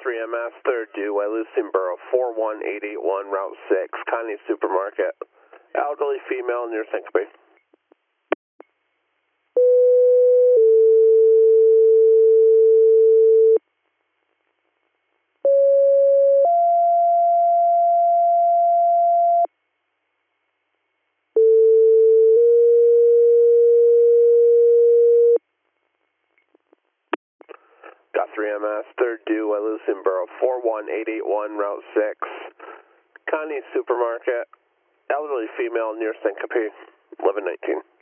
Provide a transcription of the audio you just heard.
3MS, third due, Wyalusing Borough, 41881, Route 6, Connie Supermarket. Elderly female near syncope. Got 3MS, third due, Wyalusing Borough, 41881, Route 6, Connie Supermarket. Elderly female near syncope, 1119.